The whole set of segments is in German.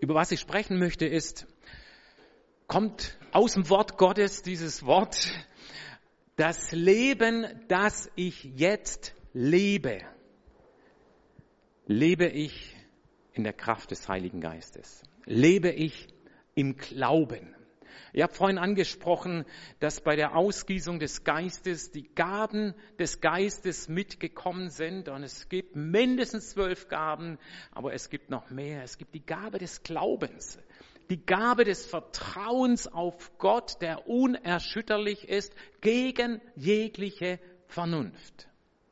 über was ich sprechen möchte, kommt aus dem Wort Gottes dieses Wort, das Leben, das ich jetzt lebe, lebe ich in der Kraft des Heiligen Geistes. Lebe ich im Glauben. Ich habe vorhin angesprochen, dass bei der Ausgießung des Geistes die Gaben des Geistes mitgekommen sind. Und es gibt mindestens 12 Gaben, aber es gibt noch mehr. Es gibt die Gabe des Glaubens, die Gabe des Vertrauens auf Gott, der unerschütterlich ist, gegen jegliche Vernunft.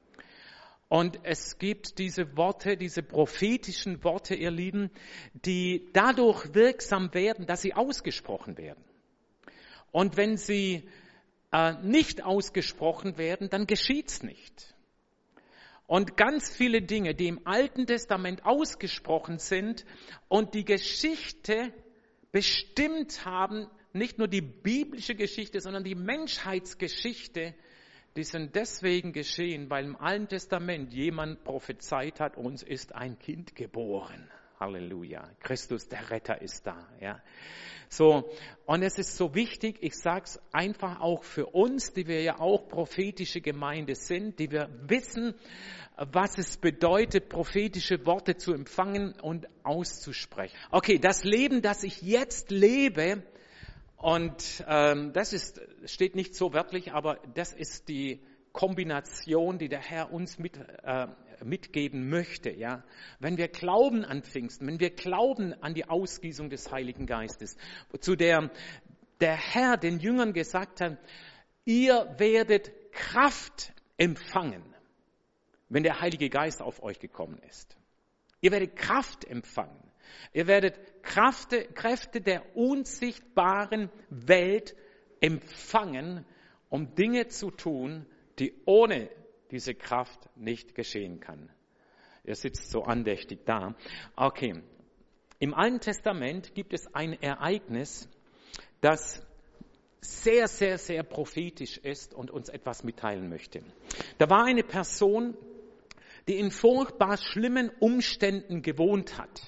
Und es gibt diese Worte, diese prophetischen Worte, ihr Lieben, die dadurch wirksam werden, dass sie ausgesprochen werden. Und wenn sie nicht ausgesprochen werden, dann geschieht's nicht. Und ganz viele Dinge, die im Alten Testament ausgesprochen sind und die Geschichte bestimmt haben, nicht nur die biblische Geschichte, sondern die Menschheitsgeschichte, die sind deswegen geschehen, weil im Alten Testament jemand prophezeit hat, uns ist ein Kind geboren. Halleluja. Christus, der Retter, ist da. Ja. So, und es ist so wichtig, ich sage es einfach auch für uns, die wir ja auch prophetische Gemeinde sind, die wir wissen, was es bedeutet, prophetische Worte zu empfangen und auszusprechen. Okay, das Leben, das ich jetzt lebe, und steht nicht so wörtlich, aber das ist die Kombination, die der Herr uns mitgeben möchte. Ja? Wenn wir glauben an Pfingsten, wenn wir glauben an die Ausgießung des Heiligen Geistes, zu der Herr den Jüngern gesagt hat, ihr werdet Kraft empfangen, wenn der Heilige Geist auf euch gekommen ist. Ihr werdet Kraft empfangen. Ihr werdet Kräfte der unsichtbaren Welt empfangen, um Dinge zu tun, die ohne diese Kraft nicht geschehen kann. Ihr sitzt so andächtig da. Okay. Im Alten Testament gibt es ein Ereignis, das sehr, sehr, sehr prophetisch ist und uns etwas mitteilen möchte. Da war eine Person, die in furchtbar schlimmen Umständen gewohnt hat.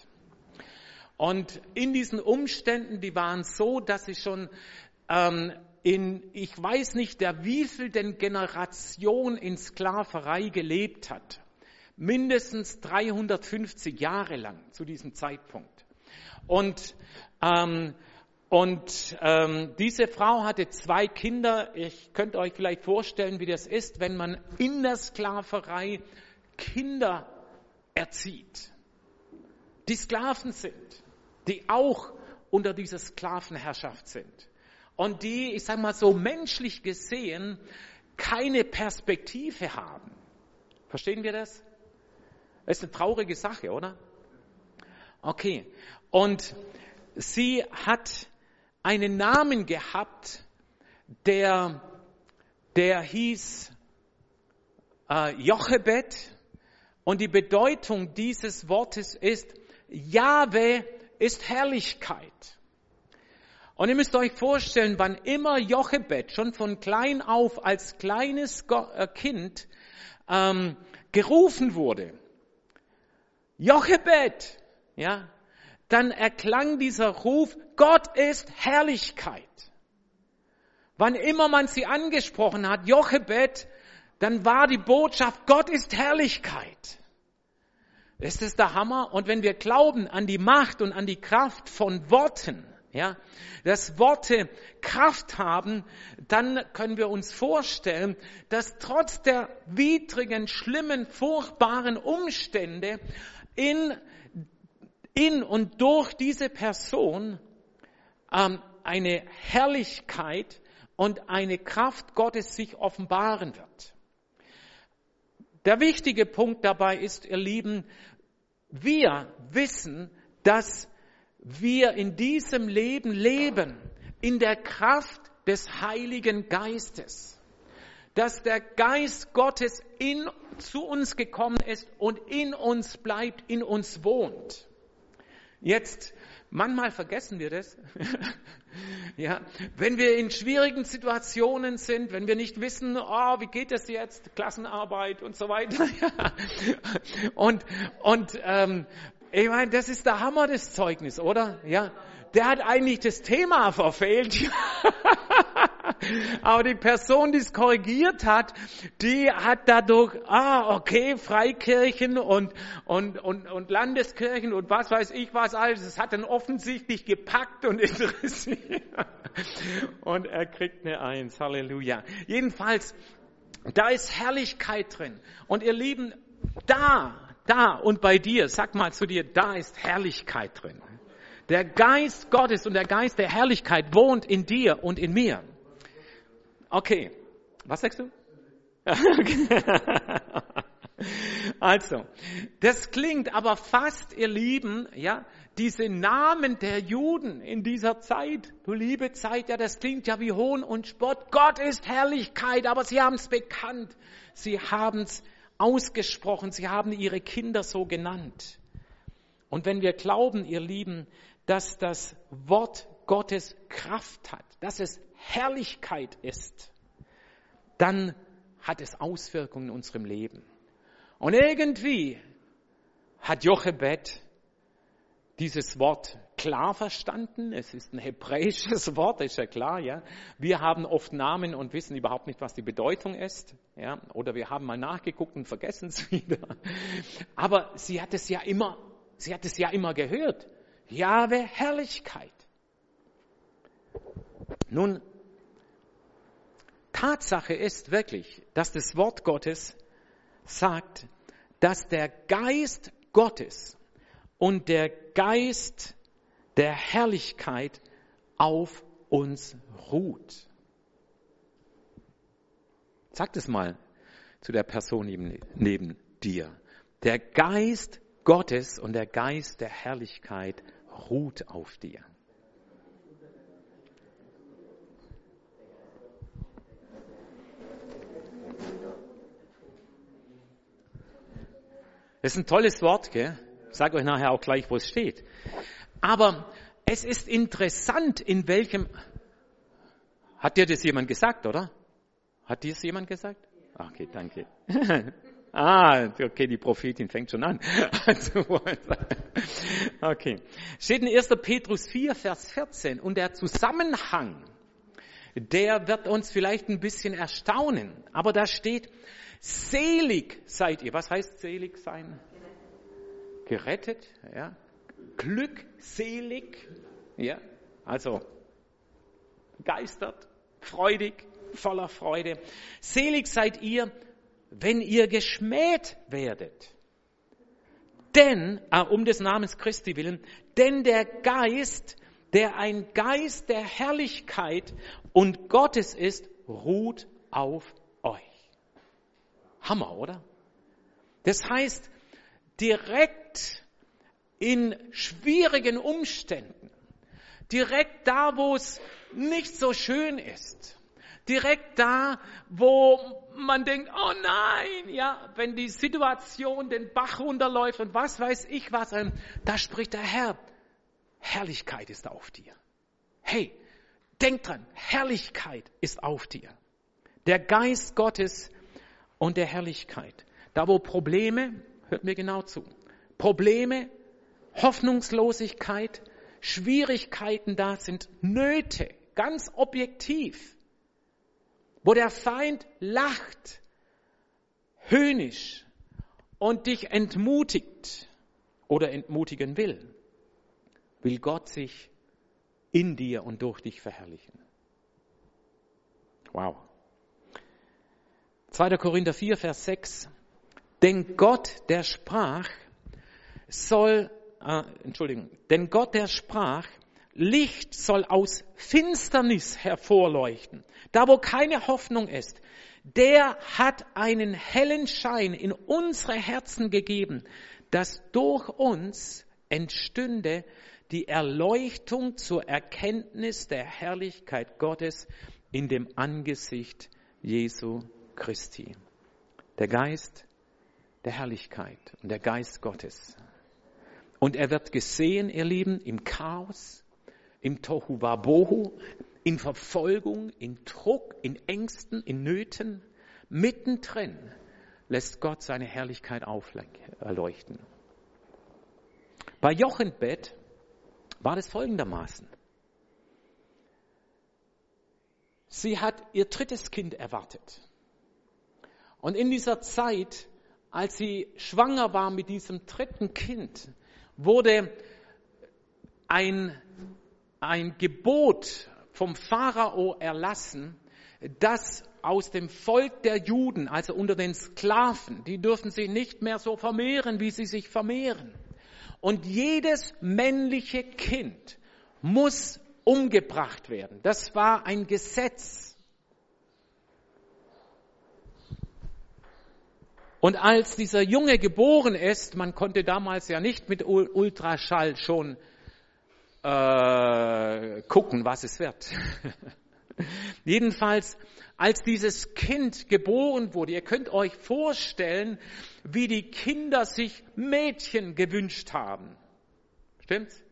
Und in diesen Umständen, die waren so, dass sie schon ich weiß nicht, der wievielten Generation in Sklaverei gelebt hat. Mindestens 350 Jahre lang zu diesem Zeitpunkt. Und diese Frau hatte 2 Kinder. Ich könnte euch vielleicht vorstellen, wie das ist, wenn man in der Sklaverei Kinder erzieht, die Sklaven sind, die auch unter dieser Sklavenherrschaft sind. Und die, ich sage mal so menschlich gesehen, keine Perspektive haben. Verstehen wir das? Das ist eine traurige Sache, oder? Okay. Und sie hat einen Namen gehabt, der hieß Jochebed. Und die Bedeutung dieses Wortes ist, Jahwe ist Herrlichkeit. Und ihr müsst euch vorstellen, wann immer Jochebed schon von klein auf als kleines Kind gerufen wurde, Jochebed, ja, dann erklang dieser Ruf, Gott ist Herrlichkeit. Wann immer man sie angesprochen hat, Jochebed, dann war die Botschaft, Gott ist Herrlichkeit. Das ist der Hammer. Und wenn wir glauben an die Macht und an die Kraft von Worten, ja, dass Worte Kraft haben, dann können wir uns vorstellen, dass trotz der widrigen, schlimmen, furchtbaren Umstände in und durch diese Person eine Herrlichkeit und eine Kraft Gottes sich offenbaren wird. Der wichtige Punkt dabei ist, ihr Lieben, wir wissen, dass wir in diesem Leben leben, in der Kraft des Heiligen Geistes. Dass der Geist Gottes zu uns gekommen ist und in uns bleibt, in uns wohnt. Jetzt, manchmal vergessen wir das. Ja, wenn wir in schwierigen Situationen sind, wenn wir nicht wissen, wie geht das jetzt, Klassenarbeit und so weiter. Und Ich meine, das ist der Hammer des Zeugnis, oder? Ja. Der hat eigentlich das Thema verfehlt. Aber die Person, die es korrigiert hat, die hat dadurch, okay, Freikirchen und Landeskirchen und was weiß ich was alles. Es hat dann offensichtlich gepackt und interessiert. Und er kriegt eine 1. Halleluja. Jedenfalls, da ist Herrlichkeit drin. Und ihr Lieben, da und bei dir, sag mal zu dir, da ist Herrlichkeit drin. Der Geist Gottes und der Geist der Herrlichkeit wohnt in dir und in mir. Okay, was sagst du? Also, das klingt aber fast, ihr Lieben, ja, diese Namen der Juden in dieser Zeit, du liebe Zeit, ja, das klingt ja wie Hohn und Spott. Gott ist Herrlichkeit, aber sie haben es bekannt. Sie haben es ausgesprochen, sie haben ihre Kinder so genannt. Und wenn wir glauben, ihr Lieben, dass das Wort Gottes Kraft hat, dass es Herrlichkeit ist, dann hat es Auswirkungen in unserem Leben. Und irgendwie hat Jochebed dieses Wort klar verstanden. Es ist ein hebräisches Wort, ist ja klar, ja. Wir haben oft Namen und wissen überhaupt nicht, was die Bedeutung ist, ja. Oder wir haben mal nachgeguckt und vergessen es wieder. Aber sie hat es ja immer gehört. Jahwe, Herrlichkeit. Nun, Tatsache ist wirklich, dass das Wort Gottes sagt, dass der Geist Gottes und der Geist der Herrlichkeit auf uns ruht. Sag das mal zu der Person neben dir. Der Geist Gottes und der Geist der Herrlichkeit ruht auf dir. Das ist ein tolles Wort, gell? Ich sage euch nachher auch gleich, wo es steht. Aber es ist interessant, in welchem... Hat dir das jemand gesagt, oder? Hat dir das jemand gesagt? Okay, danke. Okay, die Prophetin fängt schon an. Okay. Steht in 1. Petrus 4, Vers 14. Und der Zusammenhang, der wird uns vielleicht ein bisschen erstaunen. Aber da steht, selig seid ihr. Was heißt selig sein? Gerettet, ja. Glückselig, ja. Also, begeistert, freudig, voller Freude. Selig seid ihr, wenn ihr geschmäht werdet. Denn, um des Namens Christi willen, denn der Geist, der ein Geist der Herrlichkeit und Gottes ist, ruht auf euch. Hammer, oder? Das heißt, direkt in schwierigen Umständen, direkt da, wo es nicht so schön ist, direkt da, wo man denkt, oh nein, ja, wenn die Situation den Bach runterläuft und was weiß ich was, da spricht der Herr, Herrlichkeit ist auf dir. Hey, denk dran, Herrlichkeit ist auf dir. Der Geist Gottes und der Herrlichkeit. Da wo Probleme, hört mir genau zu, Probleme, Hoffnungslosigkeit, Schwierigkeiten da sind, Nöte, ganz objektiv, wo der Feind lacht, höhnisch und dich entmutigt oder entmutigen will Gott sich in dir und durch dich verherrlichen. Wow. 2. Korinther 4, Vers 6. Denn Gott, der sprach, Licht soll aus Finsternis hervorleuchten. Da, wo keine Hoffnung ist, der hat einen hellen Schein in unsere Herzen gegeben, dass durch uns entstünde die Erleuchtung zur Erkenntnis der Herrlichkeit Gottes in dem Angesicht Jesu Christi. Der Geist der Herrlichkeit und der Geist Gottes. Und er wird gesehen, ihr Lieben, im Chaos, im Tohu Wabohu, in Verfolgung, in Druck, in Ängsten, in Nöten. Mittendrin lässt Gott seine Herrlichkeit erleuchten. Bei Jochebed war das folgendermaßen. Sie hat ihr drittes Kind erwartet. Und in dieser Zeit, als sie schwanger war mit diesem dritten Kind, wurde ein Gebot vom Pharao erlassen, dass aus dem Volk der Juden, also unter den Sklaven, die dürfen sich nicht mehr so vermehren, wie sie sich vermehren. Und jedes männliche Kind muss umgebracht werden. Das war ein Gesetz. Und als dieser Junge geboren ist, man konnte damals ja nicht mit Ultraschall schon gucken, was es wird. Jedenfalls, als dieses Kind geboren wurde, ihr könnt euch vorstellen, wie die Kinder sich Mädchen gewünscht haben. Stimmt's?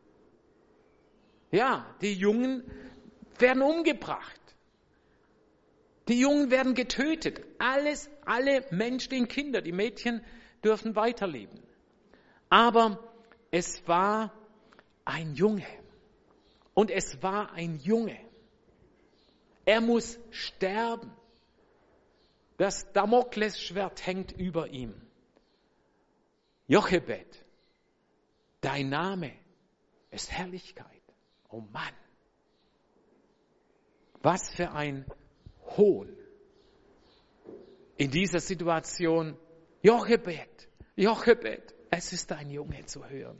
Ja, die Jungen werden umgebracht. Die Jungen werden getötet. Alle menschlichen Kinder, die Mädchen dürfen weiterleben. Aber es war ein Junge. Und es war ein Junge. Er muss sterben. Das Damoklesschwert hängt über ihm. Jochebed, dein Name ist Herrlichkeit. Oh Mann, was für ein Hohn. In dieser Situation, Jochebed, es ist ein Junge zu hören.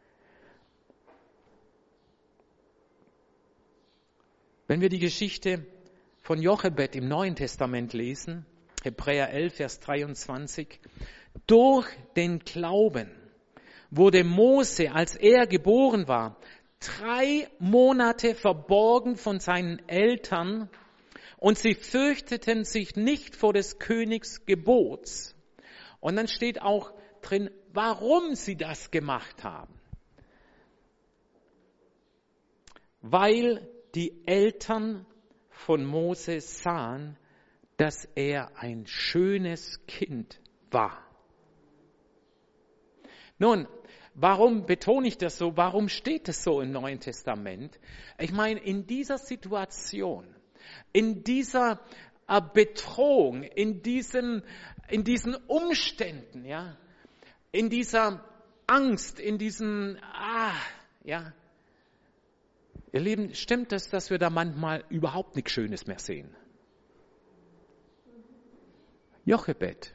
Wenn wir die Geschichte von Jochebed im Neuen Testament lesen, Hebräer 11, Vers 23, durch den Glauben wurde Mose, als er geboren war, 3 Monate verborgen von seinen Eltern und sie fürchteten sich nicht vor des Königs Gebots. Und dann steht auch drin, warum sie das gemacht haben. Weil die Eltern von Mose sahen, dass er ein schönes Kind war. Nun, warum betone ich das so? Warum steht es so im Neuen Testament? Ich meine, in dieser Situation, in dieser Bedrohung, in diesen Umständen, ja, in dieser Angst, in diesem, ihr Lieben, stimmt es, dass wir da manchmal überhaupt nichts Schönes mehr sehen? Jochebed,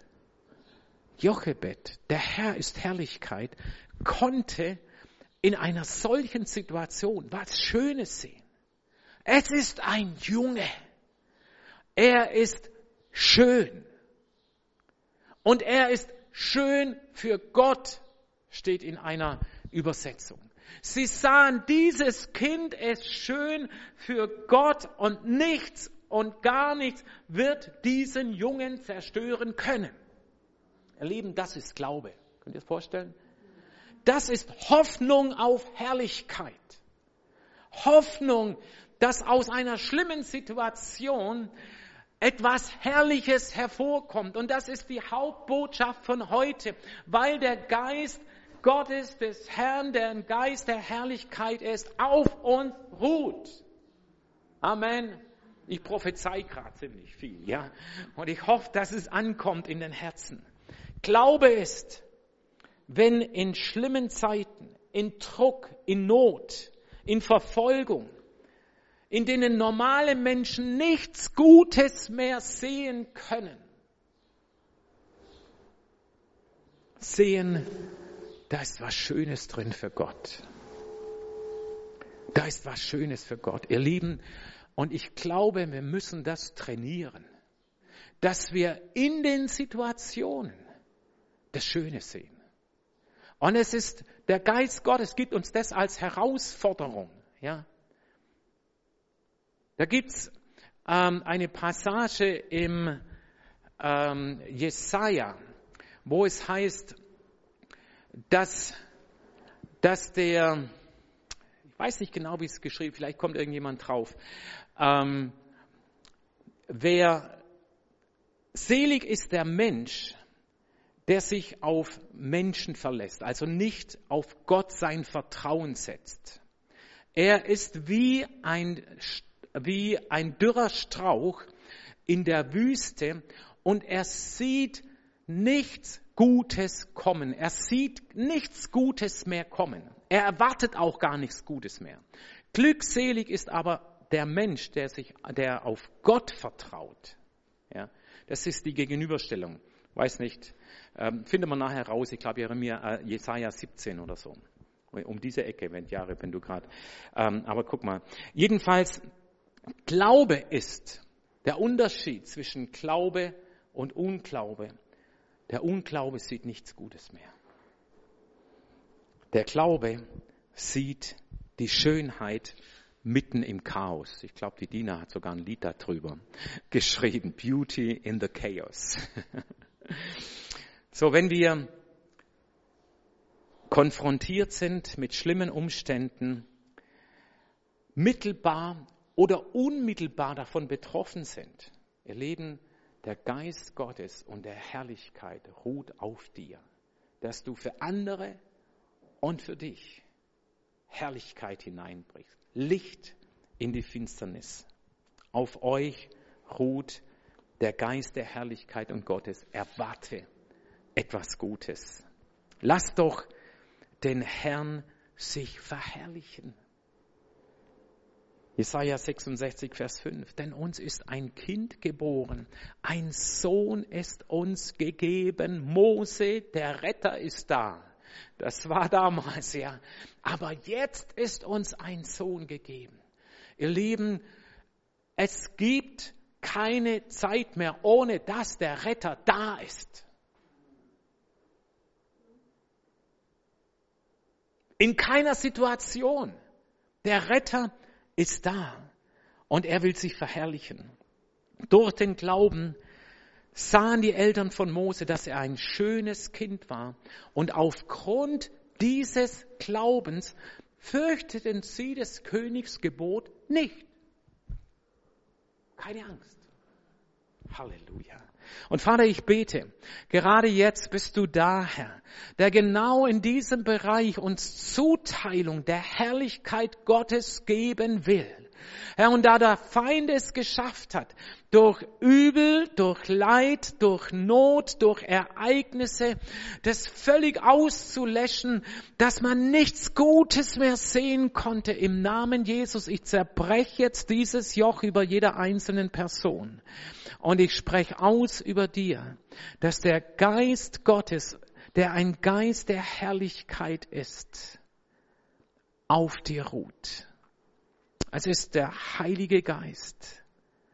der Herr ist Herrlichkeit, konnte in einer solchen Situation was Schönes sehen. Es ist ein Junge. Er ist schön. Und er ist schön für Gott, steht in einer Übersetzung. Sie sahen, dieses Kind ist schön für Gott und nichts und gar nichts wird diesen Jungen zerstören können. Ihr Lieben, das ist Glaube. Könnt ihr es vorstellen? Das ist Hoffnung auf Herrlichkeit. Hoffnung, dass aus einer schlimmen Situation etwas Herrliches hervorkommt. Und das ist die Hauptbotschaft von heute, weil der Geist Gottes, des Herrn, der ein Geist der Herrlichkeit ist, auf uns ruht. Amen. Ich prophezei gerade ziemlich viel, ja. Und ich hoffe, dass es ankommt in den Herzen. Glaube ist, wenn in schlimmen Zeiten, in Druck, in Not, in Verfolgung, in denen normale Menschen nichts Gutes mehr sehen können, sehen, da ist was Schönes drin für Gott. Da ist was Schönes für Gott. Ihr Lieben, und ich glaube, wir müssen das trainieren, dass wir in den Situationen das Schöne sehen. Und es ist, der Geist Gottes gibt uns das als Herausforderung. Ja. Da gibt's eine Passage im Jesaja, wo es heißt, dass der, ich weiß nicht genau, wie es geschrieben, vielleicht kommt irgendjemand drauf, selig ist der Mensch, der sich auf Menschen verlässt, also nicht auf Gott sein Vertrauen setzt. Er ist wie ein dürrer Strauch in der Wüste und er sieht nichts Gutes kommen. Er sieht nichts Gutes mehr kommen. Er erwartet auch gar nichts Gutes mehr. Glückselig ist aber der Mensch, der auf Gott vertraut. Ja, das ist die Gegenüberstellung. Weiß nicht, findet man nachher raus. Ich glaube, Jesaja 17 oder so. Um diese Ecke, wenn du gerade. Aber guck mal. Jedenfalls, Glaube ist der Unterschied zwischen Glaube und Unglaube. Der Unglaube sieht nichts Gutes mehr. Der Glaube sieht die Schönheit mitten im Chaos. Ich glaube, die Dina hat sogar ein Lied darüber geschrieben. Beauty in the Chaos. So, wenn wir konfrontiert sind mit schlimmen Umständen, mittelbar oder unmittelbar davon betroffen sind, ihr Leben, der Geist Gottes und der Herrlichkeit ruht auf dir, dass du für andere und für dich Herrlichkeit hineinbringst, Licht in die Finsternis. Auf euch ruht der Geist der Herrlichkeit und Gottes. Erwarte etwas Gutes. Lasst doch den Herrn sich verherrlichen. Jesaja 66, Vers 5. Denn uns ist ein Kind geboren, ein Sohn ist uns gegeben. Mose, der Retter, ist da. Das war damals, ja. Aber jetzt ist uns ein Sohn gegeben. Ihr Lieben, es gibt keine Zeit mehr, ohne dass der Retter da ist. In keiner Situation. Der Retter ist da und er will sich verherrlichen. Durch den Glauben sahen die Eltern von Mose, dass er ein schönes Kind war. Und aufgrund dieses Glaubens fürchteten sie des Königs Gebot nicht. Keine Angst. Halleluja. Und Vater, ich bete, gerade jetzt bist du da, Herr, der genau in diesem Bereich uns Zuteilung der Herrlichkeit Gottes geben will. Herr, und da der Feind es geschafft hat, durch Übel, durch Leid, durch Not, durch Ereignisse, das völlig auszulöschen, dass man nichts Gutes mehr sehen konnte, im Namen Jesus, ich zerbreche jetzt dieses Joch über jeder einzelnen Person. Und ich spreche aus über dir, dass der Geist Gottes, der ein Geist der Herrlichkeit ist, auf dir ruht. Es ist der Heilige Geist.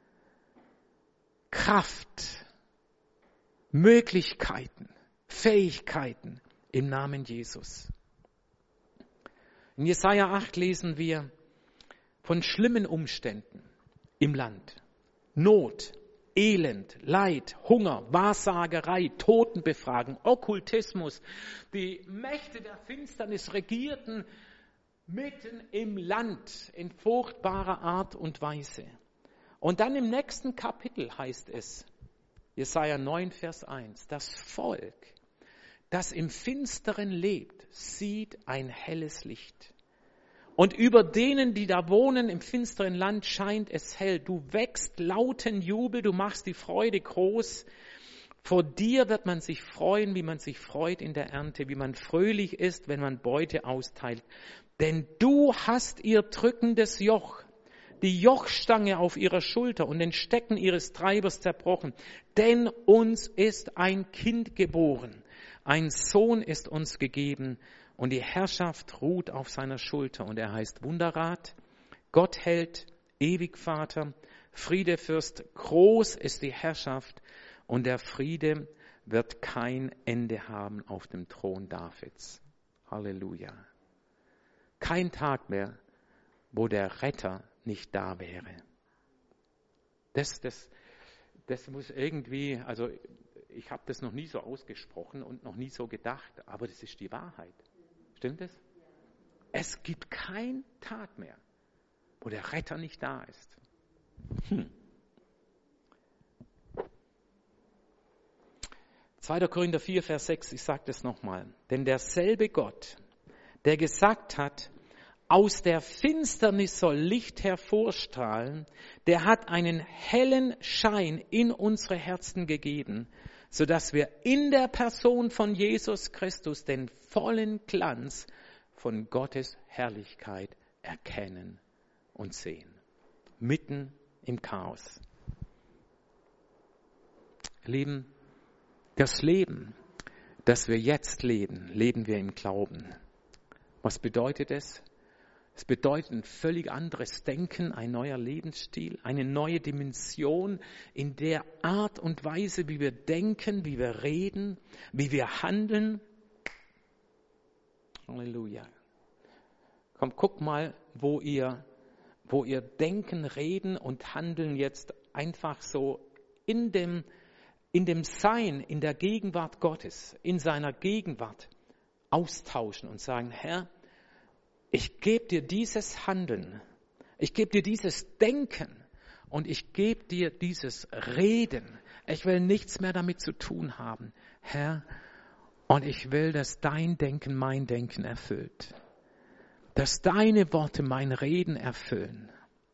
Kraft, Möglichkeiten, Fähigkeiten im Namen Jesus. In Jesaja 8 lesen wir von schlimmen Umständen im Land. Not, Elend, Leid, Hunger, Wahrsagerei, Totenbefragen, Okkultismus. Die Mächte der Finsternis regierten mitten im Land in furchtbarer Art und Weise. Und dann im nächsten Kapitel heißt es, Jesaja 9, Vers 1, das Volk, das im Finsteren lebt, sieht ein helles Licht. Und über denen, die da wohnen im finsteren Land, scheint es hell. Du wächst lauten Jubel, du machst die Freude groß. Vor dir wird man sich freuen, wie man sich freut in der Ernte, wie man fröhlich ist, wenn man Beute austeilt. Denn du hast ihr drückendes Joch, die Jochstange auf ihrer Schulter und den Stecken ihres Treibers zerbrochen. Denn uns ist ein Kind geboren, ein Sohn ist uns gegeben und die Herrschaft ruht auf seiner Schulter. Und er heißt Wunderrat, Gott hält, ewig Vater, Friedefürst, groß ist die Herrschaft und der Friede wird kein Ende haben auf dem Thron Davids. Halleluja. Kein Tag mehr, wo der Retter nicht da wäre. Das muss irgendwie, also ich habe das noch nie so ausgesprochen und noch nie so gedacht, aber das ist die Wahrheit. Stimmt es? Es gibt keinen Tag mehr, wo der Retter nicht da ist. 2. Korinther 4, Vers 6, ich sage das nochmal. Denn derselbe Gott, der gesagt hat, aus der Finsternis soll Licht hervorstrahlen, der hat einen hellen Schein in unsere Herzen gegeben, sodass wir in der Person von Jesus Christus den vollen Glanz von Gottes Herrlichkeit erkennen und sehen. Mitten im Chaos. Lieben, das Leben, das wir jetzt leben, leben wir im Glauben. Was bedeutet es? Es bedeutet ein völlig anderes Denken, ein neuer Lebensstil, eine neue Dimension in der Art und Weise, wie wir denken, wie wir reden, wie wir handeln. Halleluja. Komm, guck mal, wo ihr Denken, Reden und Handeln jetzt einfach so in dem Sein, in der Gegenwart Gottes, in seiner Gegenwart austauschen und sagen, Herr, ich gebe dir dieses Handeln, ich gebe dir dieses Denken und ich gebe dir dieses Reden. Ich will nichts mehr damit zu tun haben, Herr, und ich will, dass dein Denken mein Denken erfüllt, dass deine Worte mein Reden erfüllen.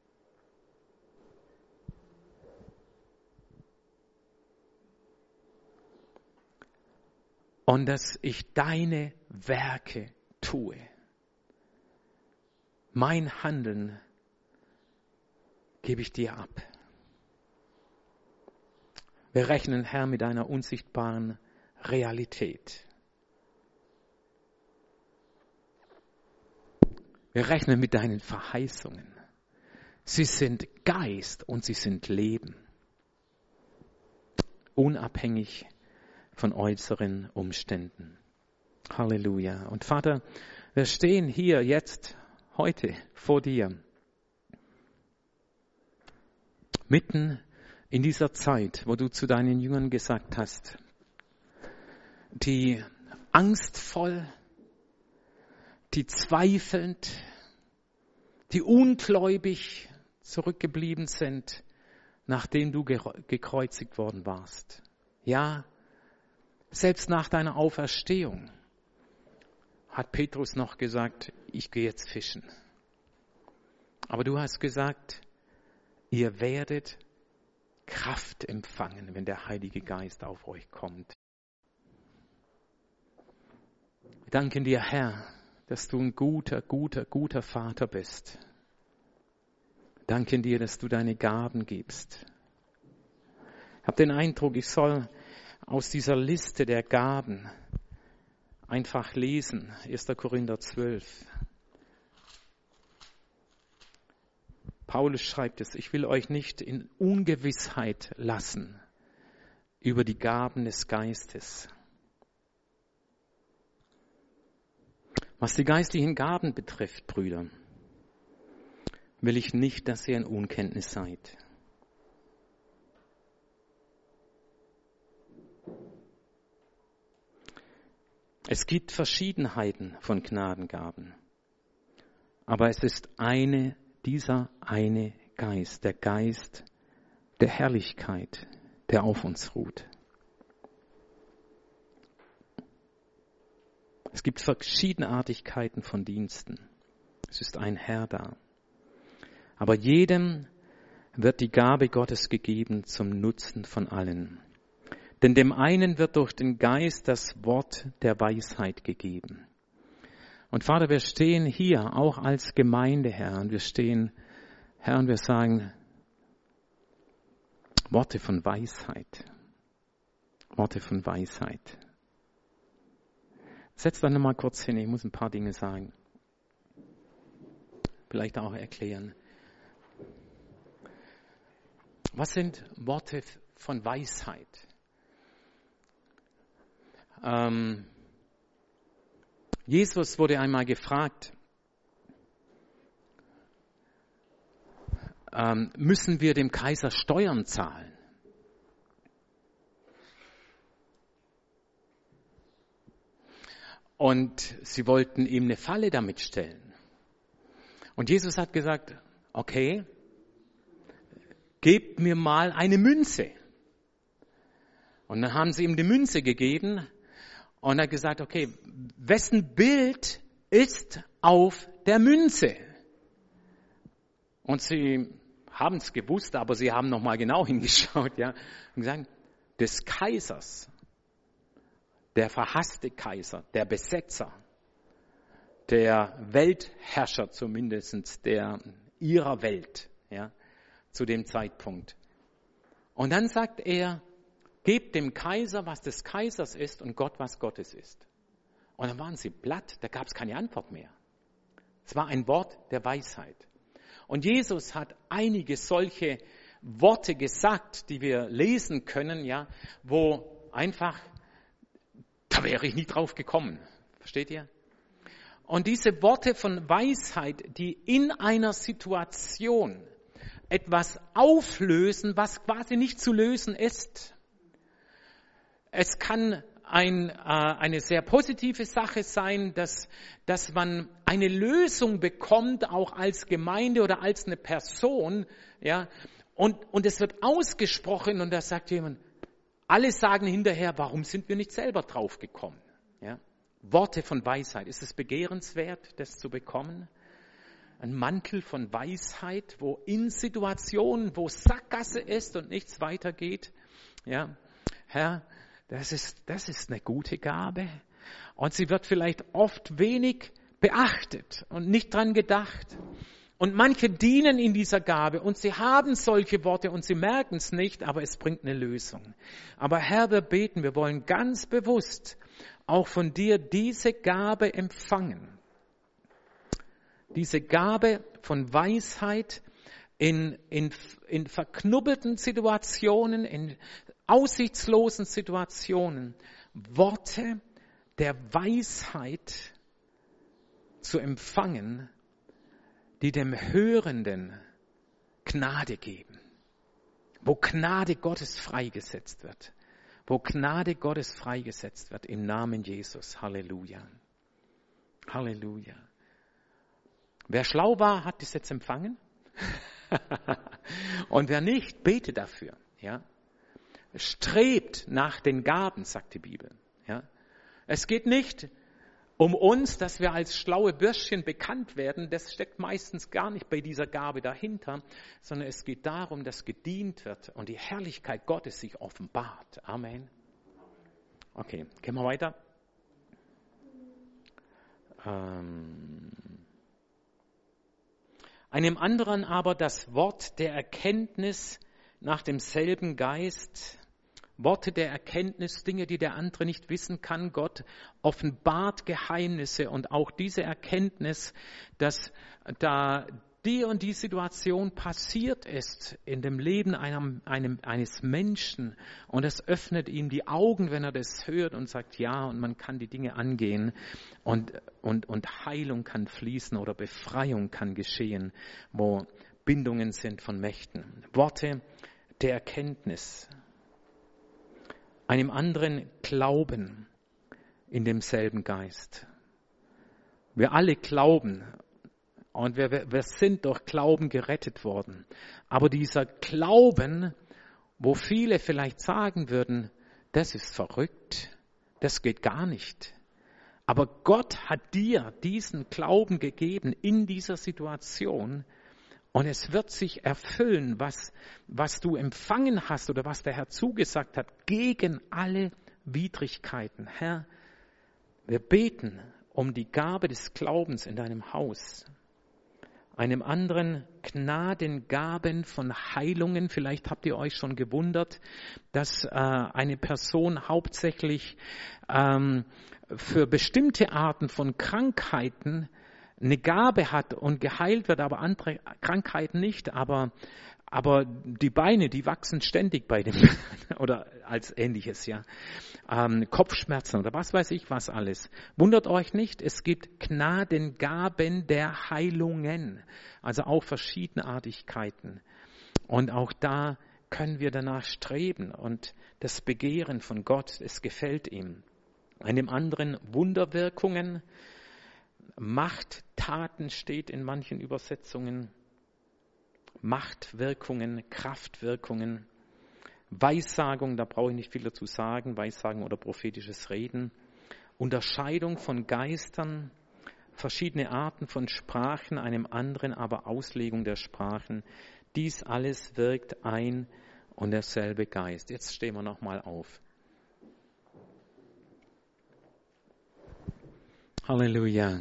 Und dass ich deine Werke tue. Mein Handeln gebe ich dir ab. Wir rechnen, Herr, mit einer unsichtbaren Realität. Wir rechnen mit deinen Verheißungen. Sie sind Geist und sie sind Leben. Unabhängig von äußeren Umständen. Halleluja. Und Vater, wir stehen hier jetzt, heute vor dir, mitten in dieser Zeit, wo du zu deinen Jüngern gesagt hast, die angstvoll, die zweifelnd, die ungläubig zurückgeblieben sind, nachdem du gekreuzigt worden warst. Ja, selbst nach deiner Auferstehung hat Petrus noch gesagt, ich gehe jetzt fischen. Aber du hast gesagt, ihr werdet Kraft empfangen, wenn der Heilige Geist auf euch kommt. Wir danken dir, Herr, dass du ein guter Vater bist. Wir danken dir, dass du deine Gaben gibst. Ich habe den Eindruck, ich soll aus dieser Liste der Gaben einfach lesen, 1. Korinther 12. Paulus schreibt es, ich will euch nicht in Ungewissheit lassen über die Gaben des Geistes. Was die geistlichen Gaben betrifft, Brüder, will ich nicht, dass ihr in Unkenntnis seid. Es gibt Verschiedenheiten von Gnadengaben, aber es ist dieser eine Geist, der Geist der Herrlichkeit, der auf uns ruht. Es gibt Verschiedenartigkeiten von Diensten. Es ist ein Herr da. Aber jedem wird die Gabe Gottes gegeben zum Nutzen von allen. Denn dem einen wird durch den Geist das Wort der Weisheit gegeben. Und Vater, wir stehen hier auch als Gemeinde, Herr, und wir stehen, Herr, und wir sagen, Worte von Weisheit. Worte von Weisheit. Setz dann nochmal kurz hin, ich muss ein paar Dinge sagen. Vielleicht auch erklären. Was sind Worte von Weisheit? Jesus wurde einmal gefragt, müssen wir dem Kaiser Steuern zahlen? Und sie wollten ihm eine Falle damit stellen. Und Jesus hat gesagt, okay, gebt mir mal eine Münze. Und dann haben sie ihm die Münze gegeben und er hat gesagt, okay, wessen Bild ist auf der Münze? Und sie haben es gewusst, aber sie haben nochmal genau hingeschaut, ja, und gesagt, des Kaisers, der verhasste Kaiser, der Besetzer, der Weltherrscher zumindest ihrer Welt, ja, zu dem Zeitpunkt. Und dann sagt er, gebt dem Kaiser, was des Kaisers ist und Gott, was Gottes ist. Und dann waren sie platt, da gab es keine Antwort mehr. Es war ein Wort der Weisheit. Und Jesus hat einige solche Worte gesagt, die wir lesen können, ja, wo einfach, da wäre ich nie drauf gekommen. Versteht ihr? Und diese Worte von Weisheit, die in einer Situation etwas auflösen, was quasi nicht zu lösen ist. Es kann eine sehr positive Sache sein, dass man eine Lösung bekommt, auch als Gemeinde oder als eine Person, ja, und es wird ausgesprochen und da sagt jemand, alle sagen hinterher, warum sind wir nicht selber drauf gekommen? Ja? Worte von Weisheit. Ist es begehrenswert, das zu bekommen? Ein Mantel von Weisheit, wo in Situationen, wo Sackgasse ist und nichts weitergeht, ja, Herr, das ist eine gute Gabe. Und sie wird vielleicht oft wenig beachtet und nicht dran gedacht. Und manche dienen in dieser Gabe und sie haben solche Worte und sie merken es nicht, aber es bringt eine Lösung. Aber Herr, wir beten, wir wollen ganz bewusst auch von dir diese Gabe empfangen. Diese Gabe von Weisheit in verknubbelten Situationen, in aussichtslosen Situationen, Worte der Weisheit zu empfangen, die dem Hörenden Gnade geben, wo Gnade Gottes freigesetzt wird, im Namen Jesus. Halleluja. Halleluja. Wer schlau war, hat das jetzt empfangen. Und wer nicht, bete dafür. Ja? Strebt nach den Gaben, sagt die Bibel. Ja? Es geht nicht um uns, dass wir als schlaue Bürschchen bekannt werden. Das steckt meistens gar nicht bei dieser Gabe dahinter, sondern es geht darum, dass gedient wird und die Herrlichkeit Gottes sich offenbart. Amen. Okay, gehen wir weiter. Einem anderen aber das Wort der Erkenntnis nach demselben Geist, Worte der Erkenntnis, Dinge, die der andere nicht wissen kann. Gott offenbart Geheimnisse und auch diese Erkenntnis, dass da die und die Situation passiert ist in dem Leben eines Menschen und es öffnet ihm die Augen, wenn er das hört und sagt ja und man kann die Dinge angehen und Heilung kann fließen oder Befreiung kann geschehen, wo Bindungen sind von Mächten. Worte der Erkenntnis. Einem anderen Glauben in demselben Geist. Wir alle glauben und wir sind durch Glauben gerettet worden. Aber dieser Glauben, wo viele vielleicht sagen würden, das ist verrückt, das geht gar nicht. Aber Gott hat dir diesen Glauben gegeben in dieser Situation und es wird sich erfüllen, was du empfangen hast oder was der Herr zugesagt hat, gegen alle Widrigkeiten. Herr, wir beten um die Gabe des Glaubens in deinem Haus. Einem anderen Gnadengaben von Heilungen. Vielleicht habt ihr euch schon gewundert, dass eine Person hauptsächlich für bestimmte Arten von Krankheiten eine Gabe hat und geheilt wird, aber andere Krankheiten nicht. Aber die Beine, die wachsen ständig bei dem oder als Ähnliches, ja. Kopfschmerzen oder was weiß ich was alles. Wundert euch nicht, es gibt Gnadengaben der Heilungen, also auch Verschiedenartigkeiten. Und auch da können wir danach streben und das Begehren von Gott, es gefällt ihm. Einem anderen Wunderwirkungen, Machttaten steht in manchen Übersetzungen. Machtwirkungen, Kraftwirkungen, Weissagung, da brauche ich nicht viel dazu sagen, Weissagen oder prophetisches Reden. Unterscheidung von Geistern, verschiedene Arten von Sprachen, einem anderen aber Auslegung der Sprachen. Dies alles wirkt ein und derselbe Geist. Jetzt stehen wir nochmal auf. Halleluja.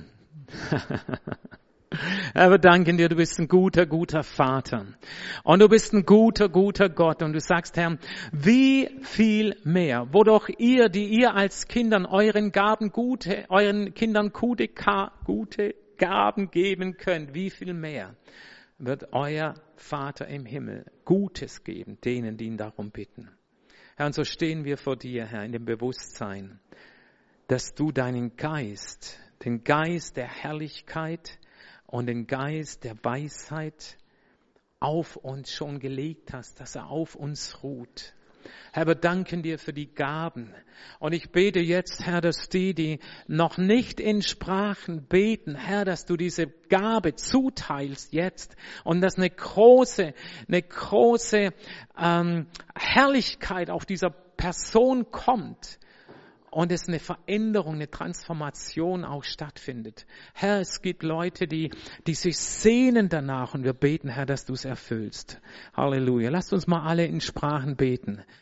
Herr, wir danken dir, du bist ein guter, guter Vater. Und du bist ein guter, guter Gott. Und du sagst, Herr, wie viel mehr, wodurch ihr, die ihr als Kindern euren Kindern gute Gaben geben könnt, wie viel mehr wird euer Vater im Himmel Gutes geben, denen, die ihn darum bitten. Herr, und so stehen wir vor dir, Herr, in dem Bewusstsein, dass du deinen Geist, den Geist der Herrlichkeit und den Geist der Weisheit auf uns schon gelegt hast, dass er auf uns ruht. Herr, wir danken dir für die Gaben. Und ich bete jetzt, Herr, dass die noch nicht in Sprachen beten, Herr, dass du diese Gabe zuteilst jetzt und dass eine große Herrlichkeit auf dieser Person kommt. Und es eine Veränderung, eine Transformation auch stattfindet. Herr, es gibt Leute, die sich sehnen danach und wir beten, Herr, dass du es erfüllst. Halleluja. Lasst uns mal alle in Sprachen beten.